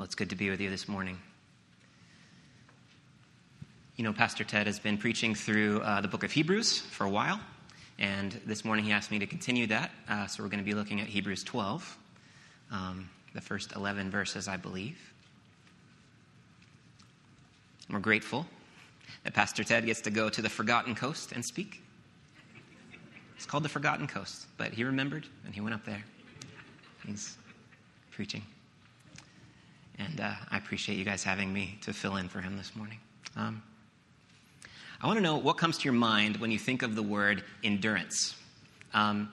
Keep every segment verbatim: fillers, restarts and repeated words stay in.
Well, it's good to be with you this morning. You know, Pastor Ted has been preaching through uh, the book of Hebrews for a while, and this morning he asked me to continue that, uh, so we're going to be looking at Hebrews twelve, um, the first eleven verses, I believe. We're grateful that Pastor Ted gets to go to the Forgotten Coast and speak. It's called the Forgotten Coast, but he remembered, and he went up there. He's preaching. And uh, I appreciate you guys having me to fill in for him this morning. Um, I want to know what comes to your mind when you think of the word endurance. Um,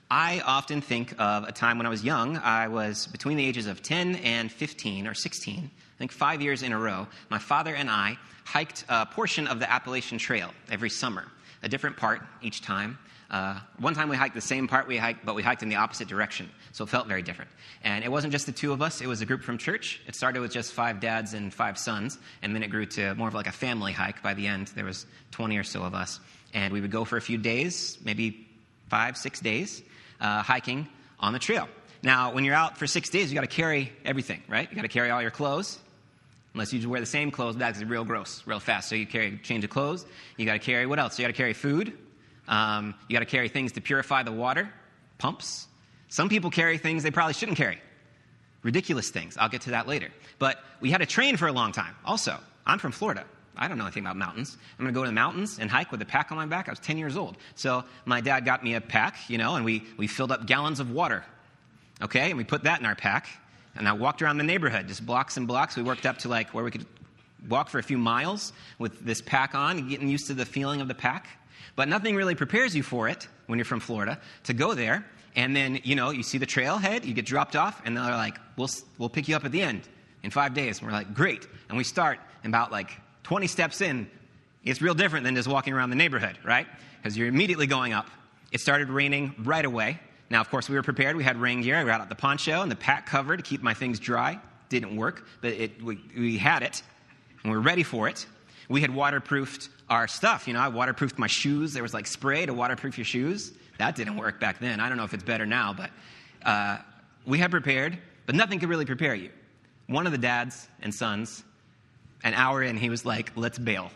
I often think of a time when I was young. I was between the ages of ten and fifteen or sixteen, I think five years in a row. My father and I hiked a portion of the Appalachian Trail every summer, a different part each time. Uh, one time we hiked the same part we hiked, but we hiked in the opposite direction, so it felt very different. And it wasn't just the two of us, it was a group from church. It started with just five dads and five sons, and then it grew to more of like a family hike. By the end, there was twenty or so of us, and we would go for a few days, maybe five, six days, uh, hiking on the trail. Now, when you're out for six days, you got to carry everything, right? You got to carry all your clothes. Unless you just wear the same clothes, that's real gross, real fast. So you carry change of clothes. You got to carry what else? You got to carry food. Um, you got to carry things to purify the water, pumps. Some people carry things they probably shouldn't carry. Ridiculous things. I'll get to that later. But we had to train for a long time. Also, I'm from Florida. I don't know anything about mountains. I'm going to go to the mountains and hike with a pack on my back. I was ten years old. So my dad got me a pack, you know, and we, we filled up gallons of water. Okay, and we put that in our pack. And I walked around the neighborhood, just blocks and blocks. We worked up to like where we could walk for a few miles with this pack on, getting used to the feeling of the pack. But nothing really prepares you for it when you're from Florida to go there. And then, you know, you see the trailhead, you get dropped off, and they're like, we'll we'll pick you up at the end in five days. And we're like, great. And we start about like twenty steps in. It's real different than just walking around the neighborhood, right? Because you're immediately going up. It started raining right away. Now, of course, we were prepared. We had rain gear. We had the poncho and the pack cover to keep my things dry. Didn't work, but it, we, we had it, and we were ready for it. We had waterproofed our stuff. You know, I waterproofed my shoes. There was like spray to waterproof your shoes. That didn't work back then. I don't know if it's better now, but uh, we had prepared, but nothing could really prepare you. One of the dads and sons, an hour in, he was like, let's bail.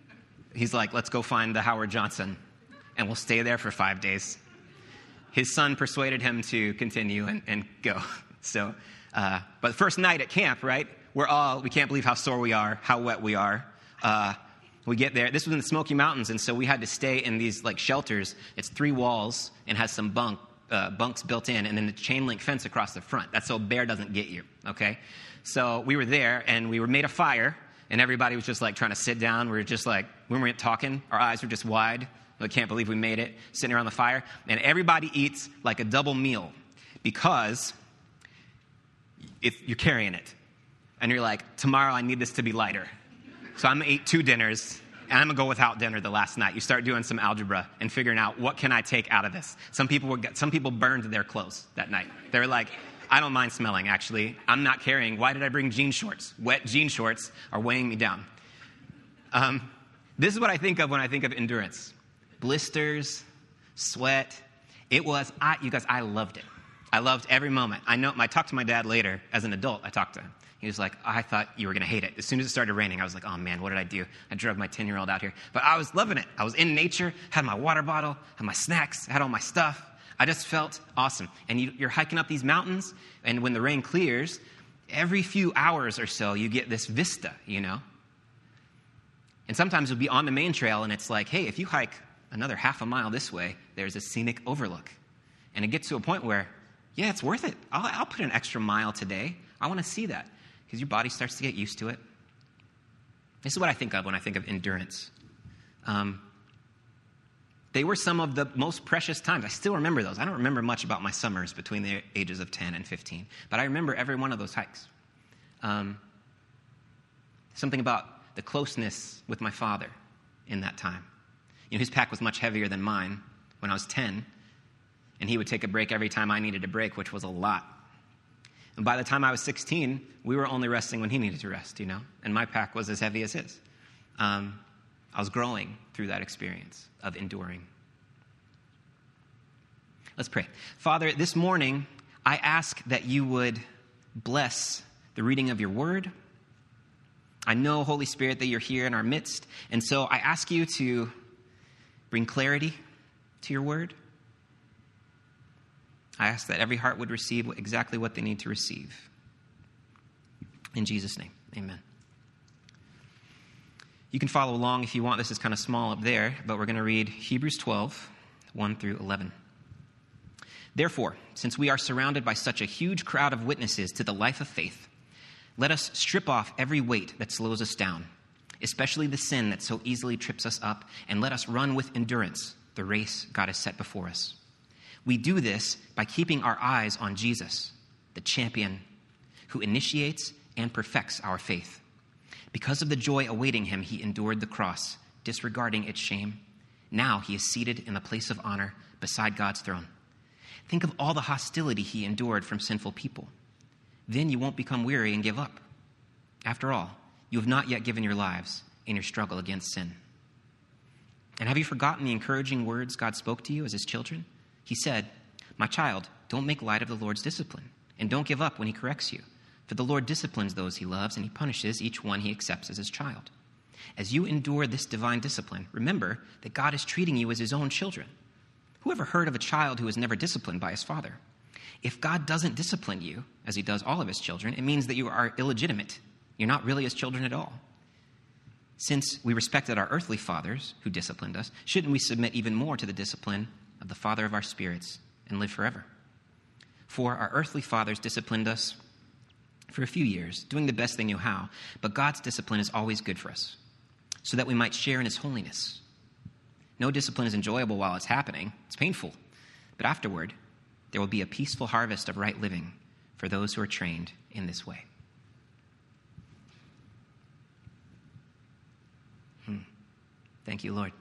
He's like, let's go find the Howard Johnson, and we'll stay there for five days. His son persuaded him to continue and, and go. So, uh, but the first night at camp, right, we're all, we can't believe how sore we are, how wet we are. Uh, we get there. This was in the Smoky Mountains, and so we had to stay in these like shelters. It's three walls and has some bunk uh, bunks built in, and then the chain link fence across the front. That's so a bear doesn't get you, okay? So we were there, and we were made a fire, and everybody was just like trying to sit down. We were just like, when we were talking, our eyes were just wide. I can't believe we made it, sitting around the fire. And everybody eats like a double meal because if you're carrying it. And you're like, tomorrow I need this to be lighter. So I'm going to eat two dinners, and I'm going to go without dinner the last night. You start doing some algebra and figuring out, what can I take out of this? Some people were, some people burned their clothes that night. They were like, I don't mind smelling, actually. I'm not carrying. Why did I bring jean shorts? Wet jean shorts are weighing me down. Um, this is what I think of when I think of endurance. Blisters, sweat. It was, I, you guys, I loved it. I loved every moment. I know, I talked to my dad later. As an adult, I talked to him. He was like, I thought you were going to hate it. As soon as it started raining, I was like, oh man, what did I do? I drug my ten-year-old out here. But I was loving it. I was in nature, had my water bottle, had my snacks, had all my stuff. I just felt awesome. And you, you're hiking up these mountains, and when the rain clears, every few hours or so, you get this vista, you know? And sometimes you'll be on the main trail, and it's like, hey, if you hike another half a mile this way, there's a scenic overlook. And it gets to a point where, yeah, it's worth it. I'll, I'll put an extra mile today. I want to see that. Because your body starts to get used to it. This is what I think of when I think of endurance. Um, they were some of the most precious times. I still remember those. I don't remember much about my summers between the ages of ten and fifteen. But I remember every one of those hikes. Um, something about the closeness with my father in that time. You know, his pack was much heavier than mine when I was ten. And he would take a break every time I needed a break, which was a lot. And by the time I was sixteen, we were only resting when he needed to rest, you know? And my pack was as heavy as his. Um, I was growing through that experience of enduring. Let's pray. Father, this morning, I ask that you would bless the reading of your word. I know, Holy Spirit, that you're here in our midst, and so I ask you to bring clarity to your word. I ask that every heart would receive exactly what they need to receive. In Jesus' name, amen. You can follow along if you want. This is kind of small up there, but we're going to read Hebrews twelve, one through eleven. Therefore, since we are surrounded by such a huge crowd of witnesses to the life of faith, let us strip off every weight that slows us down, especially the sin that so easily trips us up, and let us run with endurance the race God has set before us. We do this by keeping our eyes on Jesus, the champion, who initiates and perfects our faith. Because of the joy awaiting him, he endured the cross, disregarding its shame. Now he is seated in the place of honor beside God's throne. Think of all the hostility he endured from sinful people. Then you won't become weary and give up. After all, you have not yet given your lives in your struggle against sin. And have you forgotten the encouraging words God spoke to you as his children? He said, "My child, don't make light of the Lord's discipline, and don't give up when he corrects you. For the Lord disciplines those he loves, and he punishes each one he accepts as his child. As you endure this divine discipline, remember that God is treating you as his own children. Who ever heard of a child who is never disciplined by his father? If God doesn't discipline you, as he does all of his children, it means that you are illegitimate. You're not really his children at all. Since we respected our earthly fathers who disciplined us, shouldn't we submit even more to the discipline of the Father of our spirits and live forever? For our earthly fathers disciplined us for a few years, doing the best they knew how, but God's discipline is always good for us, so that we might share in his holiness. No discipline is enjoyable while it's happening. It's painful. But afterward, there will be a peaceful harvest of right living for those who are trained in this way. Hmm. Thank you, Lord.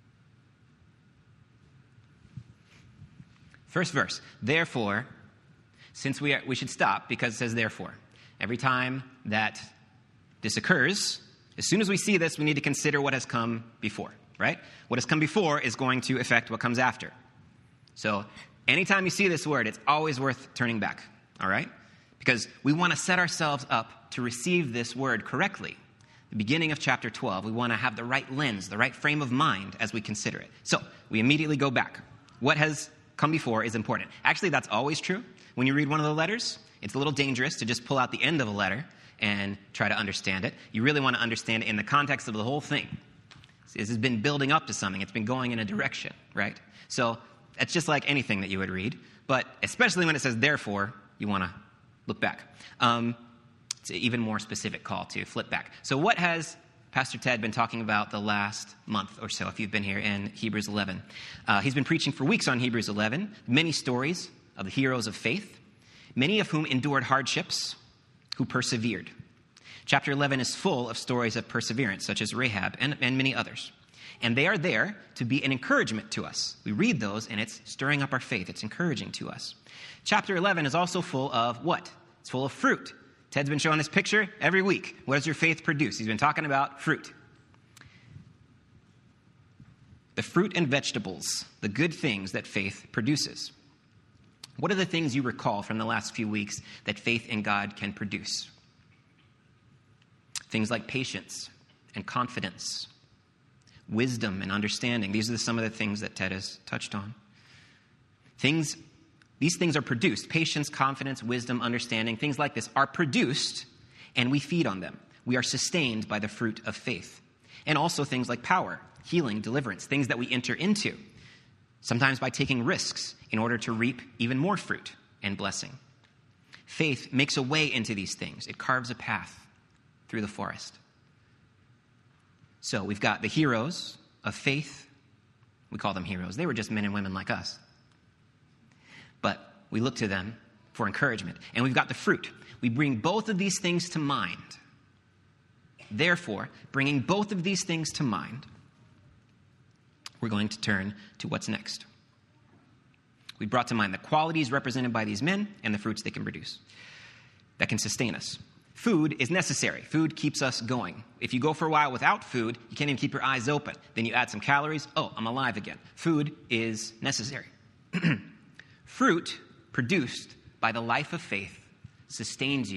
First verse. Therefore, since we are, we should stop because it says therefore. Every time that this occurs, as soon as we see this, we need to consider what has come before, right? What has come before is going to affect what comes after. So anytime you see this word, it's always worth turning back, all right? Because we want to set ourselves up to receive this word correctly. The beginning of chapter twelve, we want to have the right lens, the right frame of mind as we consider it. So we immediately go back. What has come before is important. Actually, that's always true. When you read one of the letters, it's a little dangerous to just pull out the end of a letter and try to understand it. You really want to understand it in the context of the whole thing. This has been building up to something. It's been going in a direction, right? So it's just like anything that you would read, but especially when it says therefore, you want to look back. Um, it's an even more specific call to flip back. So what has Pastor Ted been talking about the last month or so, if you've been here in Hebrews eleven? Uh, he's been preaching for weeks on Hebrews eleven, many stories of the heroes of faith, many of whom endured hardships, who persevered. Chapter eleven is full of stories of perseverance, such as Rahab and, and many others. And they are there to be an encouragement to us. We read those, and it's stirring up our faith. It's encouraging to us. Chapter eleven is also full of what? It's full of fruit. Ted's been showing this picture every week. What does your faith produce? He's been talking about fruit. The fruit and vegetables, the good things that faith produces. What are the things you recall from the last few weeks that faith in God can produce? Things like patience and confidence, wisdom and understanding. These are some of the things that Ted has touched on. Things, these things are produced. Patience, confidence, wisdom, understanding, things like this are produced, and we feed on them. We are sustained by the fruit of faith. And also things like power, healing, deliverance, things that we enter into, sometimes by taking risks in order to reap even more fruit and blessing. Faith makes a way into these things. It carves a path through the forest. So we've got the heroes of faith. We call them heroes. They were just men and women like us. But we look to them for encouragement. And we've got the fruit. We bring both of these things to mind. Therefore, bringing both of these things to mind, we're going to turn to what's next. We brought to mind the qualities represented by these men and the fruits they can produce that can sustain us. Food is necessary. Food keeps us going. If you go for a while without food, you can't even keep your eyes open. Then you add some calories. Oh, I'm alive again. Food is necessary. Fruit produced by the life of faith sustains you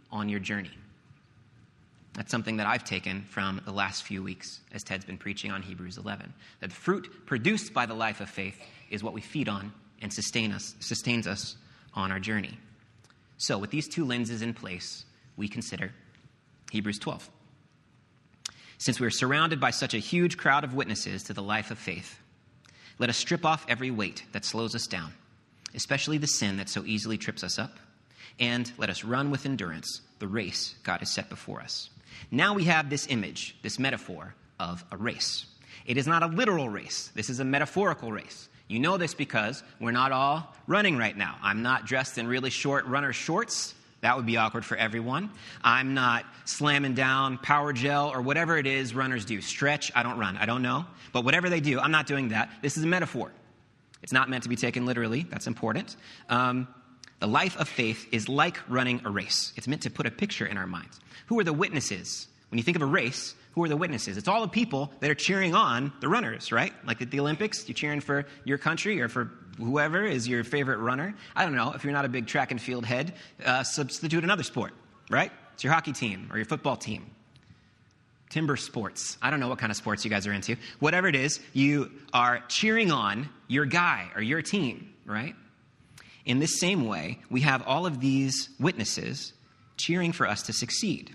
on your journey. That's something that I've taken from the last few weeks as Ted's been preaching on Hebrews eleven. That the fruit produced by the life of faith is what we feed on and sustain us, sustains us on our journey. So with these two lenses in place, we consider Hebrews twelve. Since we are surrounded by such a huge crowd of witnesses to the life of faith, let us strip off every weight that slows us down, especially the sin that so easily trips us up, and let us run with endurance the race God has set before us. Now we have this image, this metaphor of a race. It is not a literal race. This is a metaphorical race. You know this because we're not all running right now. I'm not dressed in really short runner shorts. That would be awkward for everyone. I'm not slamming down power gel or whatever it is runners do. Stretch, I don't run. I don't know. But whatever they do, I'm not doing that. This is a metaphor. It's not meant to be taken literally. That's important. Um, the life of faith is like running a race. It's meant to put a picture in our minds. Who are the witnesses? When you think of a race, who are the witnesses? It's all the people that are cheering on the runners, right? Like at the Olympics, you're cheering for your country or for whoever is your favorite runner. I don't know. If you're not a big track and field head, uh, substitute another sport, right? It's your hockey team or your football team. Timber sports. I don't know what kind of sports you guys are into. Whatever it is, you are cheering on your guy or your team, right? In this same way, we have all of these witnesses cheering for us to succeed.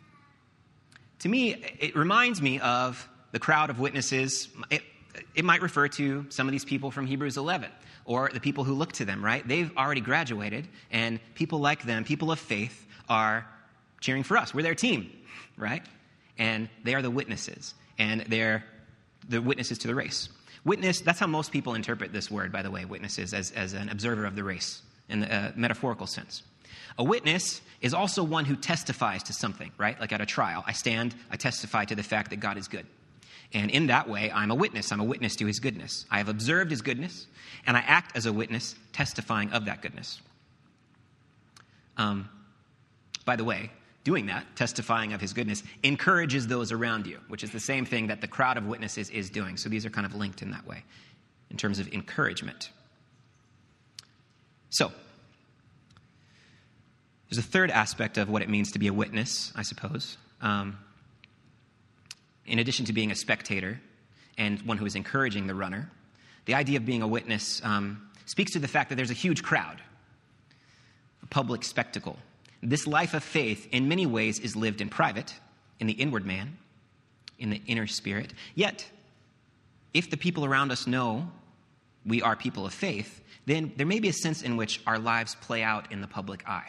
To me, it reminds me of the crowd of witnesses. It, it might refer to some of these people from Hebrews eleven, or the people who look to them, right? They've already graduated, and people like them, people of faith, are cheering for us. We're their team, right? And they are the witnesses, and they're the witnesses to the race. Witness, that's how most people interpret this word, by the way, witnesses, as, as an observer of the race in the uh, metaphorical sense. A witness is also one who testifies to something, right? Like at a trial. I stand, I testify to the fact that God is good. And in that way, I'm a witness. I'm a witness to his goodness. I have observed his goodness, and I act as a witness testifying of that goodness. Um, by the way, doing that, testifying of his goodness, encourages those around you, which is the same thing that the crowd of witnesses is doing. So these are kind of linked in that way, in terms of encouragement. So, there's a third aspect of what it means to be a witness, I suppose. Um, in addition to being a spectator and one who is encouraging the runner, the idea of being a witness um, speaks to the fact that there's a huge crowd, a public spectacle. This life of faith, in many ways, is lived in private, in the inward man, in the inner spirit. Yet, if the people around us know we are people of faith, then there may be a sense in which our lives play out in the public eye.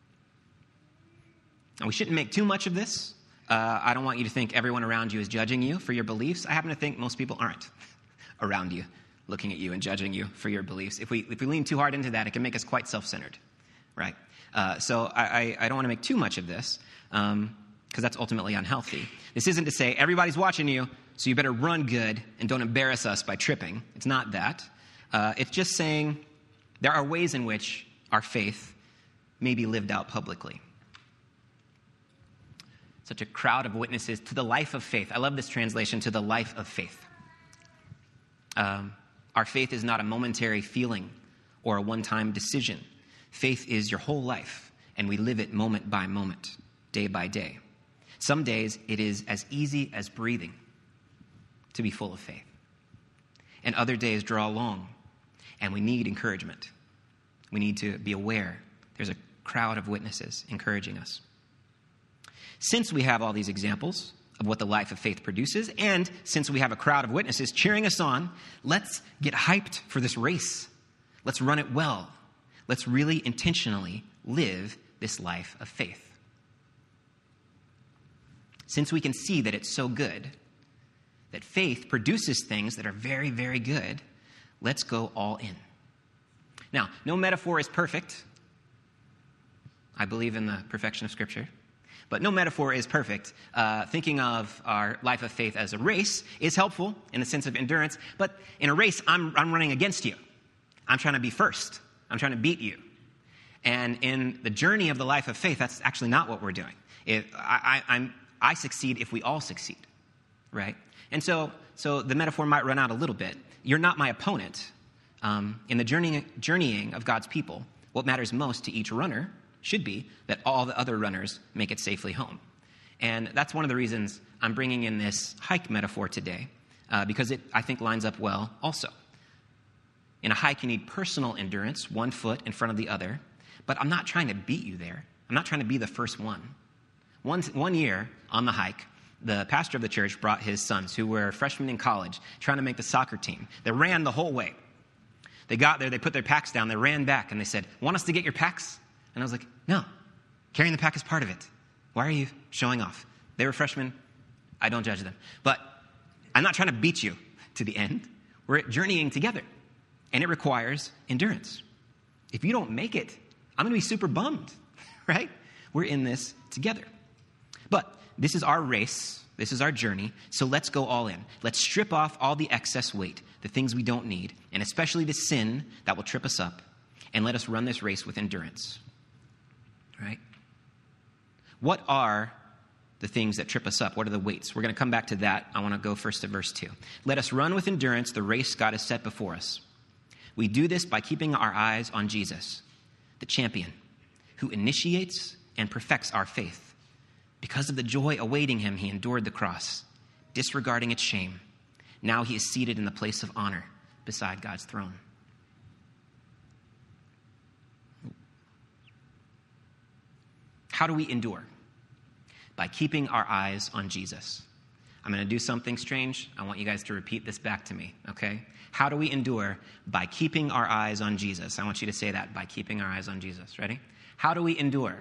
Now, we shouldn't make too much of this. Uh, I don't want you to think everyone around you is judging you for your beliefs. I happen to think most people aren't around you, looking at you and judging you for your beliefs. If we if we lean too hard into that, it can make us quite self-centered, right? Uh, so I, I, I don't want to make too much of this, because um, that's ultimately unhealthy. This isn't to say everybody's watching you, so you better run good and don't embarrass us by tripping. It's not that. Uh, it's just saying there are ways in which our faith may be lived out publicly. Such a crowd of witnesses to the life of faith. I love this translation, to the life of faith. Um, our faith is not a momentary feeling or a one-time decision. Faith is your whole life, and we live it moment by moment, day by day. Some days it is as easy as breathing to be full of faith. And other days draw long, and we need encouragement. We need to be aware there's a crowd of witnesses encouraging us. Since we have all these examples of what the life of faith produces, and since we have a crowd of witnesses cheering us on, let's get hyped for this race. Let's run it well. Let's really intentionally live this life of faith. Since we can see that it's so good, that faith produces things that are very, very good, let's go all in. Now, no metaphor is perfect. I believe in the perfection of Scripture. But no metaphor is perfect. Uh, thinking of our life of faith as a race is helpful in the sense of endurance. But in a race, I'm, I'm running against you. I'm trying to be first. I'm trying to beat you. And in the journey of the life of faith, that's actually not what we're doing. If I, I, I'm, I succeed if we all succeed, right? And so, so the metaphor might run out a little bit. You're not my opponent. Um, in the journey, journeying of God's people, what matters most to each runner should be that all the other runners make it safely home. And that's one of the reasons I'm bringing in this hike metaphor today, uh, because it, I think, lines up well also. In a hike, you need personal endurance, one foot in front of the other, but I'm not trying to beat you there. I'm not trying to be the first one. One, one year on the hike, the pastor of the church brought his sons, who were freshmen in college, trying to make the soccer team. They ran the whole way. They got there, they put their packs down, they ran back, and they said, "Want us to get your packs?" And I was like, "No, carrying the pack is part of it. Why are you showing off?" They were freshmen. I don't judge them. But I'm not trying to beat you to the end. We're journeying together, and it requires endurance. If you don't make it, I'm going to be super bummed, right? We're in this together. But this is our race. This is our journey. So let's go all in. Let's strip off all the excess weight, the things we don't need, and especially the sin that will trip us up, and let us run this race with endurance. Right? What are the things that trip us up? What are the weights? We're going to come back to that. I want to go first to verse two. Let us run with endurance the race God has set before us. We do this by keeping our eyes on Jesus, the champion, who initiates and perfects our faith. Because of the joy awaiting him, he endured the cross, disregarding its shame. Now he is seated in the place of honor beside God's throne. How do we endure? By keeping our eyes on Jesus. I'm going to do something strange. I want you guys to repeat this back to me, okay? How do we endure? By keeping our eyes on Jesus. I want you to say that, by keeping our eyes on Jesus. Ready? How do we endure?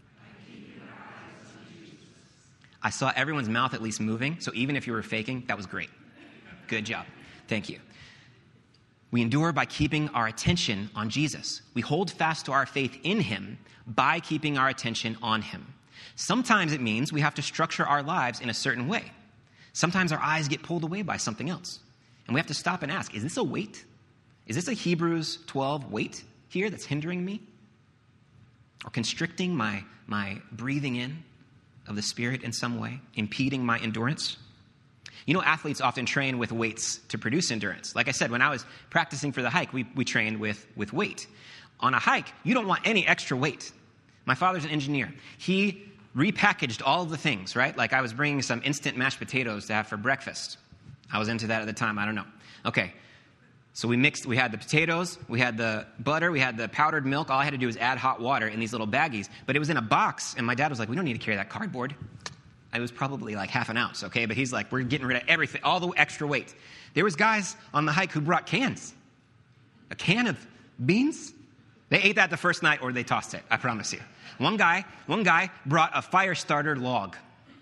I saw everyone's mouth at least moving, so even if you were faking, that was great. Good job. Thank you. We endure by keeping our attention on Jesus. We hold fast to our faith in him by keeping our attention on him. Sometimes it means we have to structure our lives in a certain way. Sometimes our eyes get pulled away by something else, and we have to stop and ask, is this a weight? Is this a Hebrews twelve weight here that's hindering me? Or constricting my, my breathing in of the Spirit in some way, impeding my endurance? You know, athletes often train with weights to produce endurance. Like I said, when I was practicing for the hike, we, we trained with, with weight. On a hike, you don't want any extra weight. My father's an engineer. He repackaged all of the things, right? Like I was bringing some instant mashed potatoes to have for breakfast. I was into that at the time. I don't know. Okay. So we mixed, we had the potatoes, we had the butter, we had the powdered milk. All I had to do was add hot water in these little baggies. But it was in a box, and my dad was like, "We don't need to carry that cardboard." It was probably like half an ounce, okay? But he's like, "We're getting rid of everything, all the extra weight." There was guys on the hike who brought cans. A can of beans. They ate that the first night, or they tossed it, I promise you. One guy, one guy brought a fire starter log.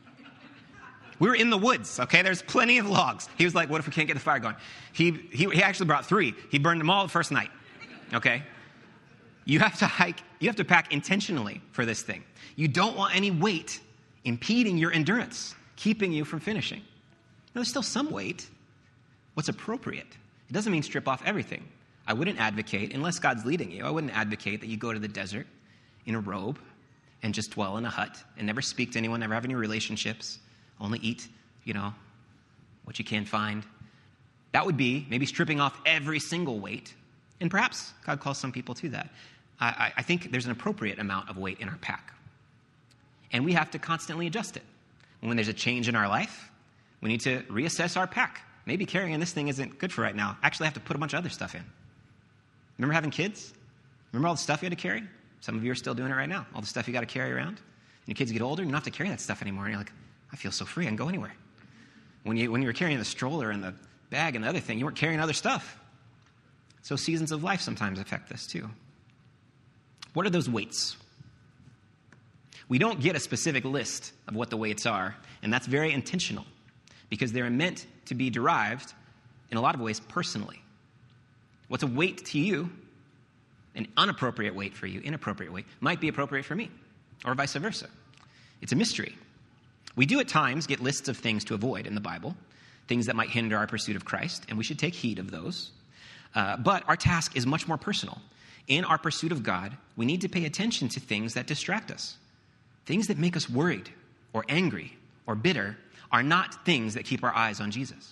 We were in the woods, okay? There's plenty of logs. He was like, "What if we can't get the fire going?" He, he, he actually brought three. He burned them all the first night, okay? You have to hike, you have to pack intentionally for this thing. You don't want any weight impeding your endurance, keeping you from finishing. Now, there's still some weight. What's appropriate? It doesn't mean strip off everything. I wouldn't advocate, unless God's leading you, I wouldn't advocate that you go to the desert in a robe and just dwell in a hut and never speak to anyone, never have any relationships, only eat, you know, what you can find. That would be maybe stripping off every single weight. And perhaps God calls some people to that. I, I think there's an appropriate amount of weight in our pack. And we have to constantly adjust it. When there's a change in our life, we need to reassess our pack. Maybe carrying this thing isn't good for right now. Actually, I have to put a bunch of other stuff in. Remember having kids? Remember all the stuff you had to carry? Some of you are still doing it right now. All the stuff you got to carry around. And your kids get older, you don't have to carry that stuff anymore. And you're like, "I feel so free. I can go anywhere." When you, when you were carrying the stroller and the bag and the other thing, you weren't carrying other stuff. So seasons of life sometimes affect this too. What are those weights? We don't get a specific list of what the weights are, and that's very intentional because they're meant to be derived in a lot of ways personally. What's a weight to you, an unappropriate weight for you, inappropriate weight, might be appropriate for me, or vice versa. It's a mystery. We do at times get lists of things to avoid in the Bible, things that might hinder our pursuit of Christ, and we should take heed of those. Uh, but our task is much more personal. In our pursuit of God, we need to pay attention to things that distract us. Things that make us worried or angry or bitter are not things that keep our eyes on Jesus.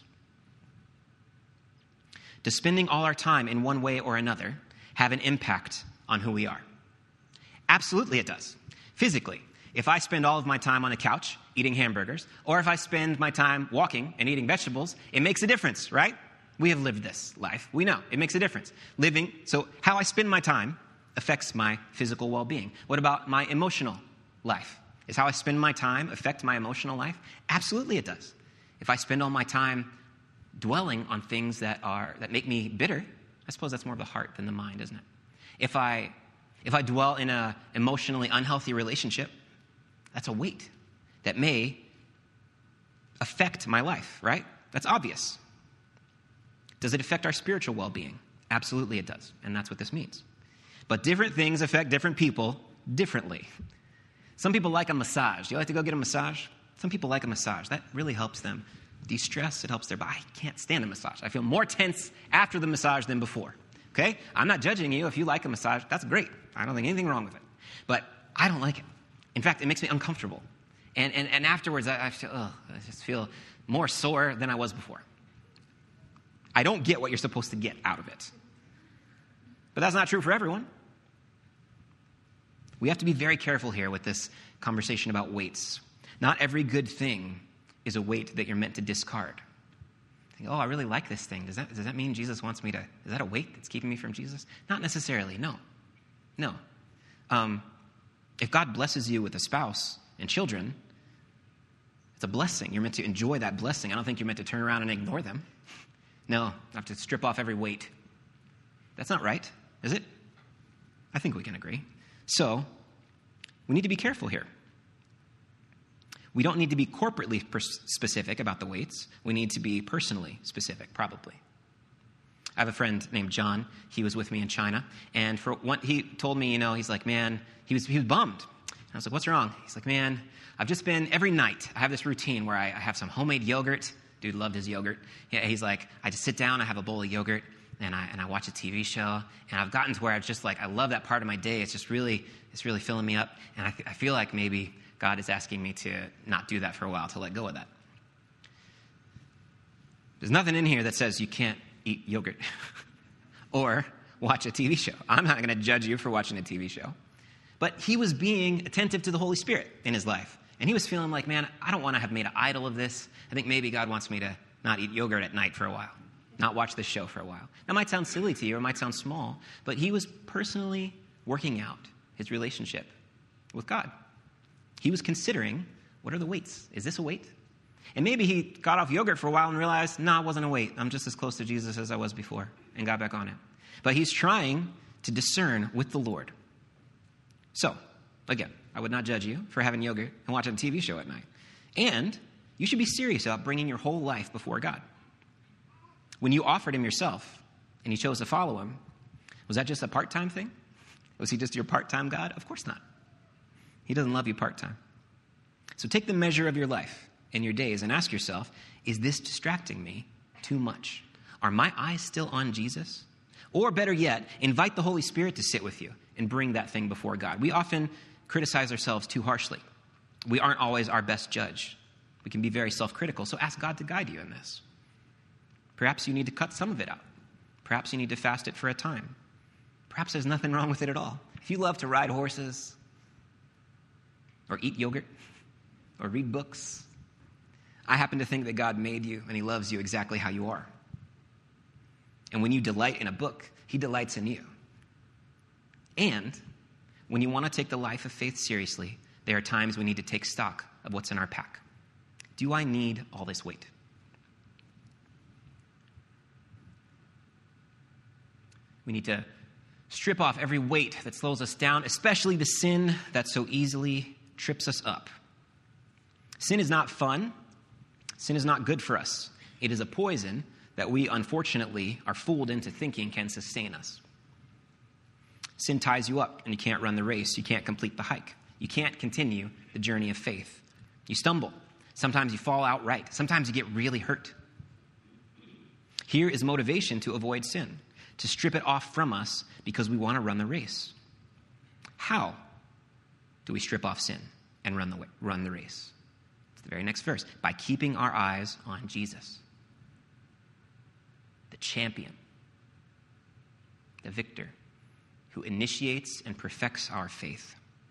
Does spending all our time in one way or another have an impact on who we are? Absolutely it does. Physically, if I spend all of my time on a couch eating hamburgers, or if I spend my time walking and eating vegetables, it makes a difference, right? We have lived this life. We know it makes a difference. Living, so how I spend my time affects my physical well-being. What about my emotional life? Is how I spend my time affect my emotional life? Absolutely it does. If I spend all my time dwelling on things that are that make me bitter, I suppose that's more of the heart than the mind, isn't it? If I if I dwell in an emotionally unhealthy relationship, that's a weight that may affect my life, right? That's obvious. Does it affect our spiritual well-being? Absolutely it does, and that's what this means. But different things affect different people differently. Some people like a massage. Do you like to go get a massage? Some people like a massage. That really helps them de-stress. It helps their body. I can't stand a massage. I feel more tense after the massage than before. Okay? I'm not judging you. If you like a massage, that's great. I don't think anything wrong with it. But I don't like it. In fact, it makes me uncomfortable. And and, and afterwards, I, I, feel, ugh, I just feel more sore than I was before. I don't get what you're supposed to get out of it. But that's not true for everyone. We have to be very careful here with this conversation about weights. Not every good thing is a weight that you're meant to discard. Think, oh, I really like this thing. Does that, does that mean Jesus wants me to, is that a weight that's keeping me from Jesus? Not necessarily, no. No. Um, if God blesses you with a spouse and children, it's a blessing. You're meant to enjoy that blessing. I don't think you're meant to turn around and ignore them. No, I have to strip off every weight. That's not right, is it? I think we can agree. So, we need to be careful here. We don't need to be corporately pers- specific about the weights. We need to be personally specific, probably. I have a friend named John. He was with me in China. And for one, he told me, you know, he's like, man, he was, he was bummed. And I was like, what's wrong? He's like, man, I've just been, every night, I have this routine where I, I have some homemade yogurt. Dude loved his yogurt. Yeah, he's like, I just sit down, I have a bowl of yogurt, and I and I watch a T V show. And I've gotten to where I've just like, I love that part of my day. It's just really, it's really filling me up. And I, I feel like maybe God is asking me to not do that for a while, to let go of that. There's nothing in here that says you can't eat yogurt or watch a T V show. I'm not going to judge you for watching a T V show. But he was being attentive to the Holy Spirit in his life. And he was feeling like, man, I don't want to have made an idol of this. I think maybe God wants me to not eat yogurt at night for a while, not watch this show for a while. That might sound silly to you, or it might sound small, but he was personally working out his relationship with God. He was considering, what are the weights? Is this a weight? And maybe he got off yogurt for a while and realized, no, nah, it wasn't a weight. I'm just as close to Jesus as I was before, and got back on it. But he's trying to discern with the Lord. So, again, I would not judge you for having yogurt and watching a T V show at night. And you should be serious about bringing your whole life before God. When you offered him yourself and you chose to follow him, was that just a part-time thing? Was he just your part-time God? Of course not. He doesn't love you part-time. So take the measure of your life and your days and ask yourself, is this distracting me too much? Are my eyes still on Jesus? Or better yet, invite the Holy Spirit to sit with you and bring that thing before God. We often criticize ourselves too harshly. We aren't always our best judge. We can be very self-critical, so ask God to guide you in this. Perhaps you need to cut some of it out. Perhaps you need to fast it for a time. Perhaps there's nothing wrong with it at all. If you love to ride horses, or eat yogurt, or read books, I happen to think that God made you and he loves you exactly how you are. And when you delight in a book, he delights in you. And when you want to take the life of faith seriously, there are times we need to take stock of what's in our pack. Do I need all this weight? We need to strip off every weight that slows us down, especially the sin that so easily trips us up. Sin is not fun. Sin is not good for us. It is a poison that we, unfortunately, are fooled into thinking can sustain us. Sin ties you up, and you can't run the race. You can't complete the hike. You can't continue the journey of faith. You stumble. Sometimes you fall outright. Sometimes you get really hurt. Here is motivation to avoid sin, to strip it off from us because we want to run the race. How do we strip off sin and run the run the race? It's the very next verse. By keeping our eyes on Jesus, the champion, the victor, who initiates and perfects our faith.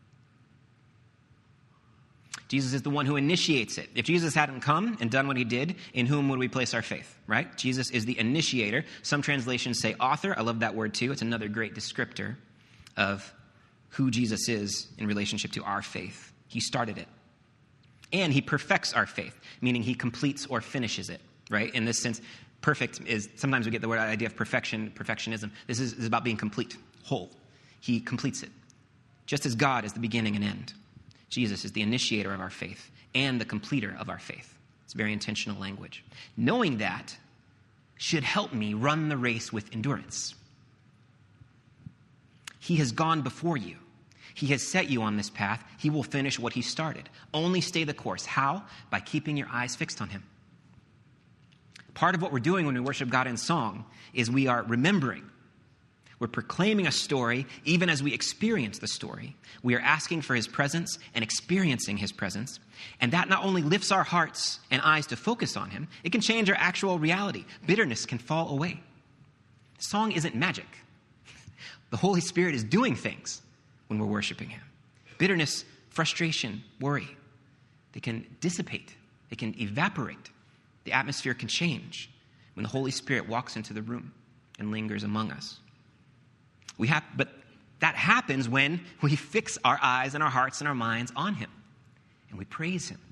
Jesus is the one who initiates it. If Jesus hadn't come and done what he did, in whom would we place our faith, right? Jesus is the initiator. Some translations say author. I love that word too. It's another great descriptor of who Jesus is in relationship to our faith. He started it. And he perfects our faith, meaning he completes or finishes it, right? In this sense, perfect is, sometimes we get the word idea of perfection, perfectionism. This is, is about being complete, whole. He completes it. Just as God is the beginning and end, Jesus is the initiator of our faith and the completer of our faith. It's very intentional language. Knowing that should help me run the race with endurance. He has gone before you. He has set you on this path. He will finish what he started. Only stay the course. How? By keeping your eyes fixed on him. Part of what we're doing when we worship God in song is we are remembering. We're proclaiming a story even as we experience the story. We are asking for his presence and experiencing his presence. And that not only lifts our hearts and eyes to focus on him, it can change our actual reality. Bitterness can fall away. Song isn't magic. The Holy Spirit is doing things when we're worshiping him. Bitterness, frustration, worry, they can dissipate. They can evaporate. The atmosphere can change when the Holy Spirit walks into the room and lingers among us. We have, but that happens when we fix our eyes and our hearts and our minds on him and we praise him.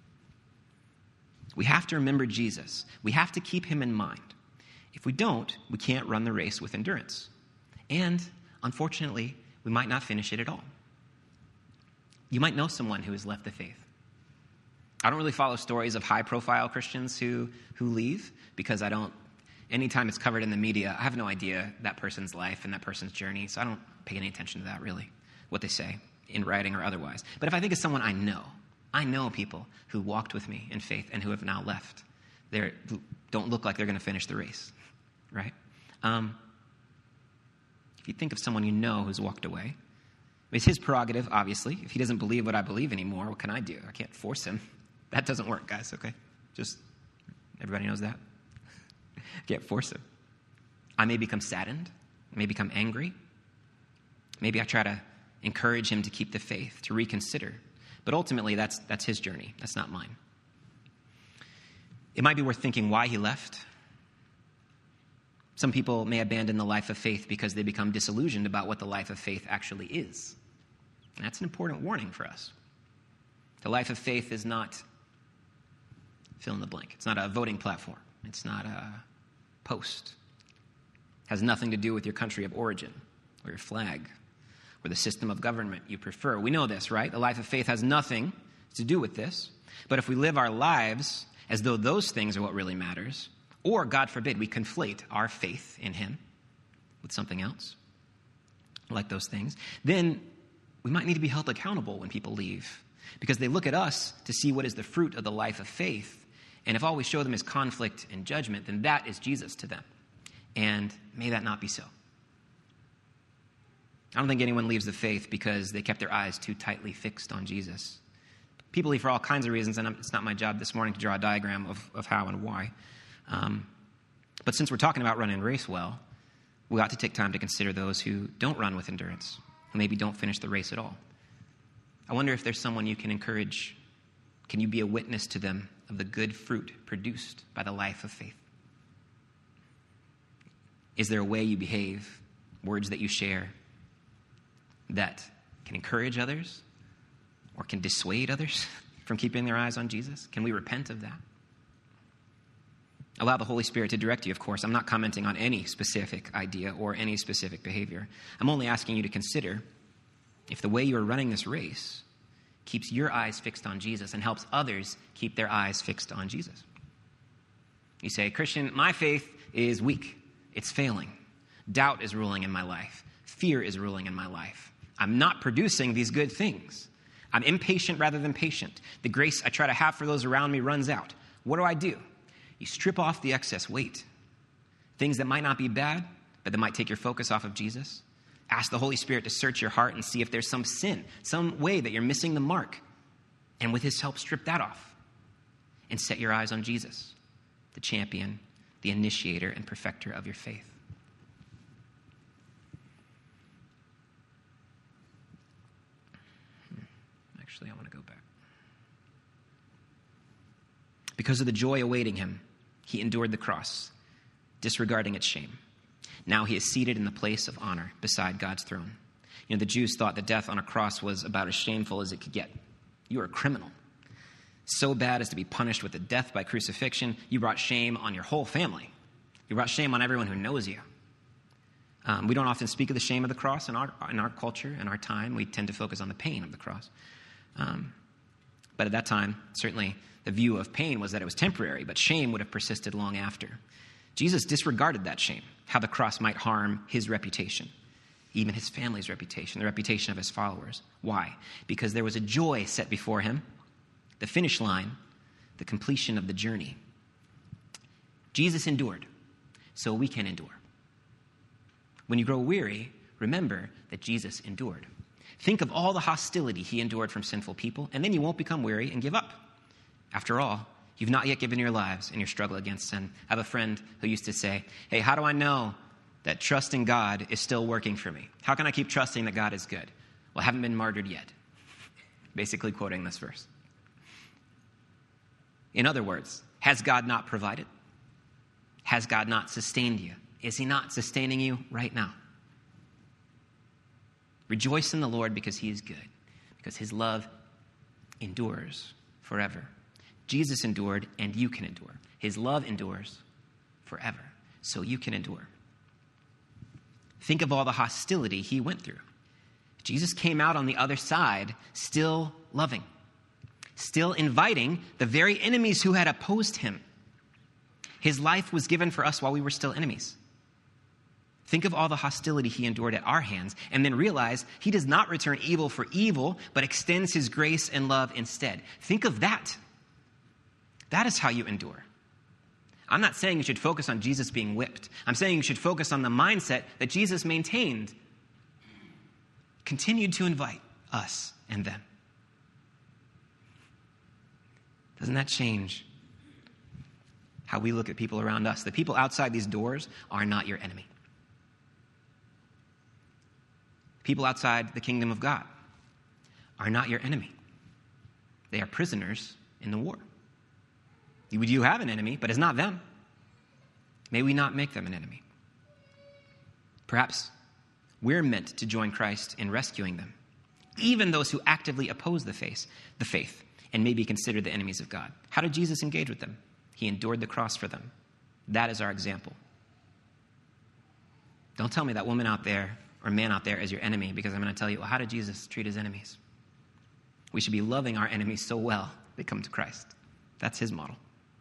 We have to remember Jesus. We have to keep him in mind. If we don't, we can't run the race with endurance. And unfortunately, we might not finish it at all. You might know someone who has left the faith. I don't really follow stories of high-profile Christians who, who leave because I don't, anytime it's covered in the media, I have no idea that person's life and that person's journey, so I don't pay any attention to that, really, what they say in writing or otherwise. But if I think of someone I know, I know people who walked with me in faith and who have now left. They don't look like they're going to finish the race, right? Um, if you think of someone you know who's walked away, it's his prerogative, obviously. If he doesn't believe what I believe anymore, what can I do? I can't force him. That doesn't work, guys, okay? Just, everybody knows that. I can't force him. I may become saddened. I may become angry. Maybe I try to encourage him to keep the faith, to reconsider. But ultimately, that's that's his journey. That's not mine. It might be worth thinking why he left. Some people may abandon the life of faith because they become disillusioned about what the life of faith actually is. And that's an important warning for us. The life of faith is not fill in the blank. It's not a voting platform. It's not a post. It has nothing to do with your country of origin or your flag or the system of government you prefer. We know this, right? The life of faith has nothing to do with this. But if we live our lives as though those things are what really matters, or, God forbid, we conflate our faith in him with something else, like those things, then we might need to be held accountable when people leave, because they look at us to see what is the fruit of the life of faith. And if all we show them is conflict and judgment, then that is Jesus to them. And may that not be so. I don't think anyone leaves the faith because they kept their eyes too tightly fixed on Jesus. People leave for all kinds of reasons, and it's not my job this morning to draw a diagram of, of how and why. Um, but since we're talking about running a race well, we ought to take time to consider those who don't run with endurance, who maybe don't finish the race at all. I wonder if there's someone you can encourage. Can you be a witness to them of the good fruit produced by the life of faith? Is there a way you behave, words that you share, that can encourage others or can dissuade others from keeping their eyes on Jesus? Can we repent of that? Allow the Holy Spirit to direct you, of course. I'm not commenting on any specific idea or any specific behavior. I'm only asking you to consider if the way you're running this race keeps your eyes fixed on Jesus and helps others keep their eyes fixed on Jesus. You say, Christian, my faith is weak. It's failing. Doubt is ruling in my life. Fear is ruling in my life. I'm not producing these good things. I'm impatient rather than patient. The grace I try to have for those around me runs out. What do I do? You strip off the excess weight. Things that might not be bad, but that might take your focus off of Jesus. Ask the Holy Spirit to search your heart and see if there's some sin, some way that you're missing the mark. And with his help, strip that off. And set your eyes on Jesus, the champion, the initiator, and perfecter of your faith. Actually, I want to go back. Because of the joy awaiting him, he endured the cross, disregarding its shame. Now he is seated in the place of honor beside God's throne. You know, the Jews thought that death on a cross was about as shameful as it could get. You were a criminal. So bad as to be punished with a death by crucifixion. You brought shame on your whole family. You brought shame on everyone who knows you. Um, we don't often speak of the shame of the cross in our in our culture, in our time. We tend to focus on the pain of the cross. Um, but at that time, certainly the view of pain was that it was temporary, but shame would have persisted long after. Jesus disregarded that shame, how the cross might harm his reputation, even his family's reputation, the reputation of his followers. Why? Because there was a joy set before him, the finish line, the completion of the journey. Jesus endured, so we can endure. When you grow weary, remember that Jesus endured. Think of all the hostility he endured from sinful people, and then you won't become weary and give up. After all, you've not yet given your lives in your struggle against sin. I have a friend who used to say, hey, how do I know that trusting God is still working for me? How can I keep trusting that God is good? Well, I haven't been martyred yet. Basically quoting this verse. In other words, has God not provided? Has God not sustained you? Is he not sustaining you right now? Rejoice in the Lord because he is good, because his love endures forever. Jesus endured, and you can endure. His love endures forever, so you can endure. Think of all the hostility he went through. Jesus came out on the other side still loving, still inviting the very enemies who had opposed him. His life was given for us while we were still enemies. Think of all the hostility he endured at our hands, and then realize he does not return evil for evil, but extends his grace and love instead. Think of that. That is how you endure. I'm not saying you should focus on Jesus being whipped. I'm saying you should focus on the mindset that Jesus maintained, continued to invite us and them. Doesn't that change how we look at people around us? The people outside these doors are not your enemy. People outside the kingdom of God are not your enemy. They are prisoners in the war. You do have an enemy, but it's not them. May we not make them an enemy. Perhaps we're meant to join Christ in rescuing them, even those who actively oppose the faith, the faith, and may be considered the enemies of God. How did Jesus engage with them? He endured the cross for them. That is our example. Don't tell me that woman out there or man out there is your enemy, because I'm going to tell you, well, how did Jesus treat his enemies? We should be loving our enemies so well they come to Christ. That's his model.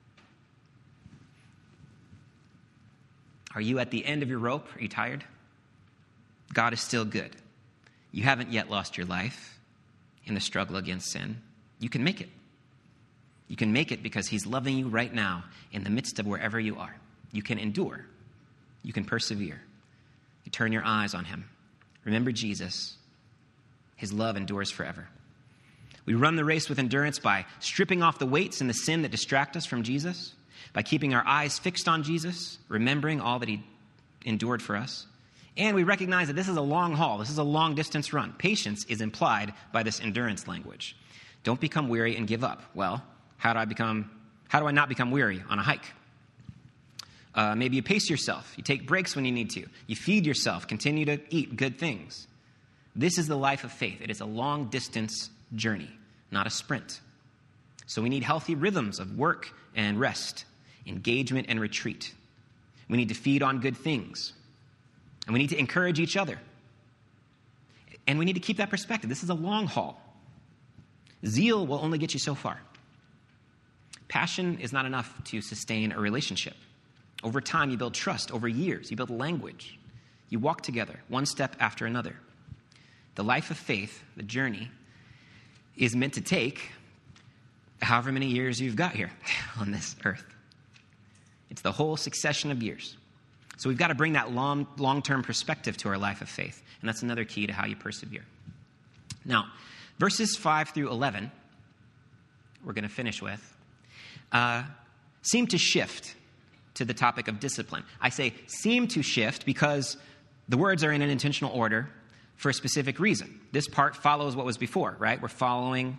Are you at the end of your rope? Are you tired? God is still good. You haven't yet lost your life in the struggle against sin. You can make it. You can make it because he's loving you right now in the midst of wherever you are. You can endure. You can persevere. You turn your eyes on him. Remember Jesus. His love endures forever. We run the race with endurance by stripping off the weights and the sin that distract us from Jesus, by keeping our eyes fixed on Jesus, remembering all that he endured for us. And we recognize that this is a long haul. This is a long distance run. Patience is implied by this endurance language. Don't become weary and give up. Well, how do I become, how do I not become weary on a hike? Uh, maybe you pace yourself. You take breaks when you need to. You feed yourself. Continue to eat good things. This is the life of faith. It is a long distance journey, not a sprint. So we need healthy rhythms of work and rest, engagement and retreat. We need to feed on good things. And we need to encourage each other. And we need to keep that perspective. This is a long haul. Zeal will only get you so far. Passion is not enough to sustain a relationship. Over time, you build trust. Over years, you build language. You walk together, one step after another. The life of faith, the journey, is meant to take however many years you've got here on this earth. It's the whole succession of years. So we've got to bring that long, long-term perspective to our life of faith. And that's another key to how you persevere. Now, verses five through eleven, we're going to finish with, uh, seem to shift to the topic of discipline. I say seem to shift because the words are in an intentional order for a specific reason. This part follows what was before, right? We're following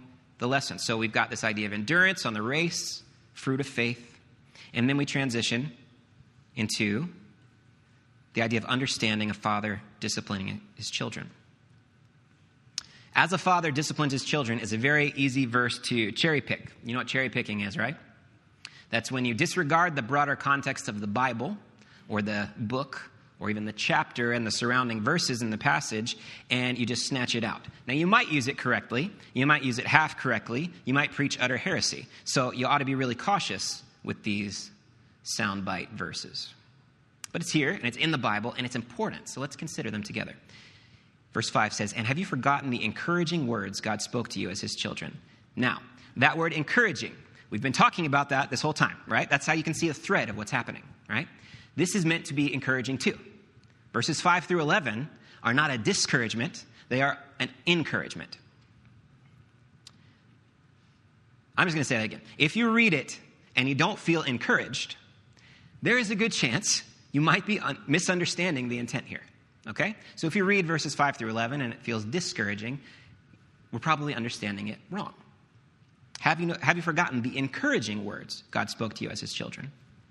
the lesson. So we've got this idea of endurance on the race, fruit of faith, and then we transition into the idea of understanding a father disciplining his children. As a father disciplines his children is a very easy verse to cherry pick. You know what cherry picking is, right? That's when you disregard the broader context of the Bible or the book or even the chapter and the surrounding verses in the passage, and you just snatch it out. Now, you might use it correctly. You might use it half correctly. You might preach utter heresy. So you ought to be really cautious with these soundbite verses. But it's here, and it's in the Bible, and it's important. So let's consider them together. Verse five says, "And have you forgotten the encouraging words God spoke to you as his children?" Now, that word encouraging, we've been talking about that this whole time, right? That's how you can see a thread of what's happening, right? This is meant to be encouraging too. Verses five through eleven are not a discouragement. They are an encouragement. I'm just going to say that again. If you read it and you don't feel encouraged, there is a good chance you might be un- misunderstanding the intent here. Okay? So if you read verses five through eleven and it feels discouraging, we're probably understanding it wrong. Have you, have you forgotten the encouraging words God spoke to you as his children?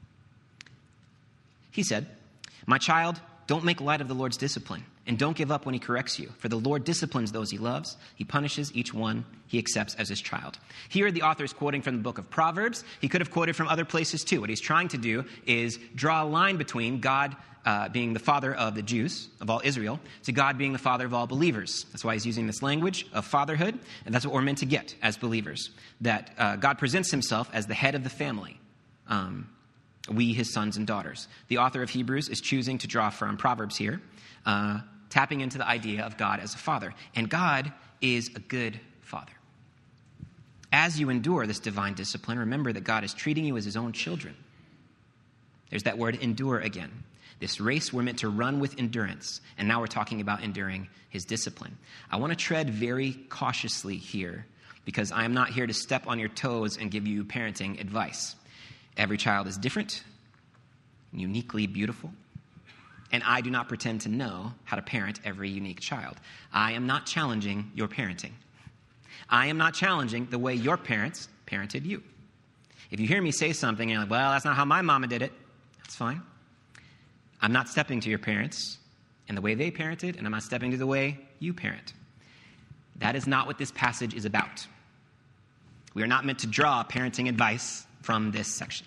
He said, "My child, don't make light of the Lord's discipline, and don't give up when he corrects you. For the Lord disciplines those he loves. He punishes each one he accepts as his child." Here, the author is quoting from the book of Proverbs. He could have quoted from other places too. What he's trying to do is draw a line between God uh, being the father of the Jews, of all Israel, to God being the father of all believers. That's why he's using this language of fatherhood, and that's what we're meant to get as believers, that uh, God presents himself as the head of the family. Um We, his sons and daughters. The author of Hebrews is choosing to draw from Proverbs here, uh, tapping into the idea of God as a father. And God is a good father. As you endure this divine discipline, remember that God is treating you as his own children. There's that word endure again. This race we're meant to run with endurance. And now we're talking about enduring his discipline. I want to tread very cautiously here because I am not here to step on your toes and give you parenting advice. Every child is different, uniquely beautiful, and I do not pretend to know how to parent every unique child. I am not challenging your parenting. I am not challenging the way your parents parented you. If you hear me say something and you're like, well, that's not how my mama did it, that's fine. I'm not stepping to your parents and the way they parented, and I'm not stepping to the way you parent. That is not what this passage is about. We are not meant to draw parenting advice from this section.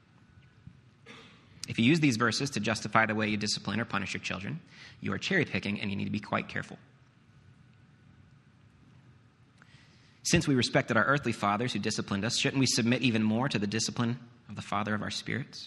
If you use these verses to justify the way you discipline or punish your children, you are cherry picking and you need to be quite careful. Since we respected our earthly fathers who disciplined us, shouldn't we submit even more to the discipline of the Father of our spirits?